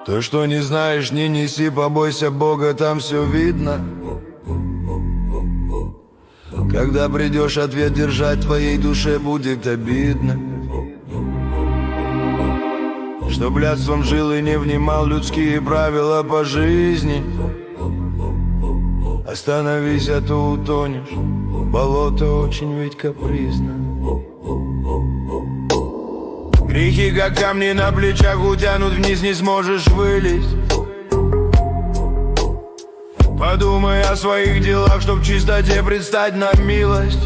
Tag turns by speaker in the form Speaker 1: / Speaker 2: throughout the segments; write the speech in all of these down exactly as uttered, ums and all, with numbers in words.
Speaker 1: То, что не знаешь, не неси, побойся Бога, там все видно. Когда придешь ответ держать, твоей душе будет обидно. Что блядством жил и не внимал людские правила по жизни. Остановись, а то утонешь, болото очень ведь капризно. Грехи, как камни на плечах, утянут вниз, не сможешь вылезть. Подумай о своих делах, чтоб в чистоте предстать на милость.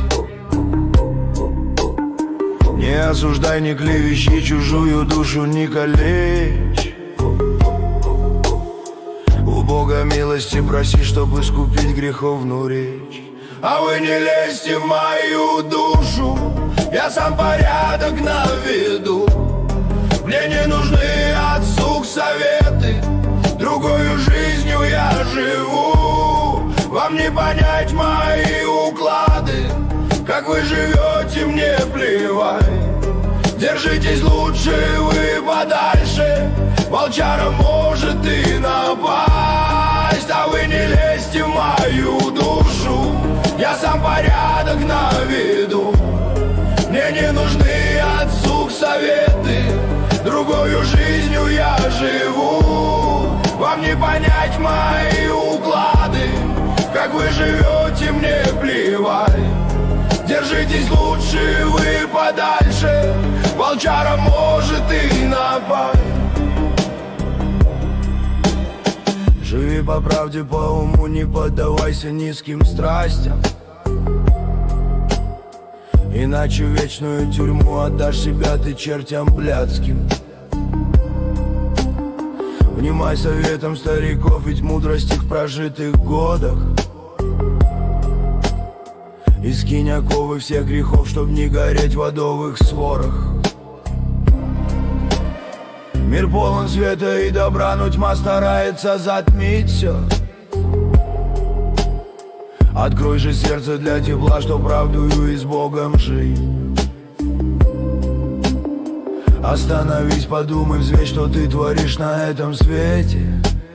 Speaker 1: Не осуждай, не клевещи, чужую душу не калечь. У Бога милости проси, чтобы искупить греховную речь. А вы не лезьте в мою душу, я сам порядок наведу. Мне не нужны от слуг советы, другою жизнью я живу. Вам не понять мои уклады, как вы живете, мне плевать. Держитесь лучше вы подальше, волчара может и напасть. А вы не лезьте в мою душу, я сам порядок наведу. Мне не нужны от слуг советы, другою жизнью я живу. Вам не понять мои уклады, как вы живете, мне плевать. Держитесь лучше вы подальше, волчара может и напасть. Живи по правде, по уму, не поддавайся низким страстям. Иначе в вечную тюрьму отдашь себя ты чертям блядским. Внимай советам стариков, ведь мудрость их в прожитых годах. И скинь оковы всех грехов, чтоб не гореть в адовых сворах. Мир полон света и добра, но тьма старается затмить все. Открой же сердце для тепла, что правдую и с Богом жить. Остановись, подумай, взвесь, что ты творишь на этом свете.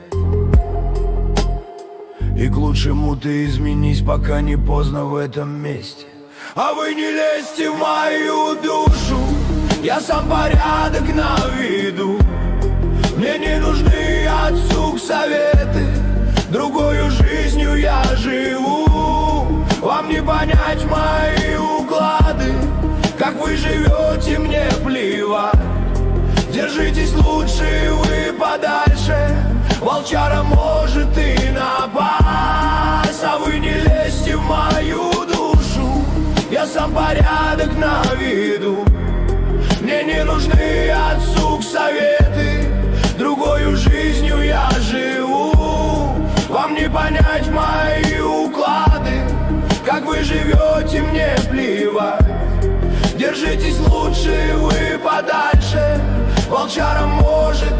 Speaker 1: И к лучшему ты изменись, пока не поздно в этом месте. А вы не лезьте в мою душу, я сам порядок наведу. Мне не нужны от слуг советы, другою жизнью я живу. Вам не понять мои уклады, как вы живете, мне плевать. Держитесь лучше вы подальше, волчара может и напасть. А вы не лезьте в мою душу, я сам порядок наведу. Мне не нужны от слуг советы, другою жизнью я живу. Вам не понять мои уклады, как вы живете, мне плевать. Держитесь лучше вы подальше, волчара может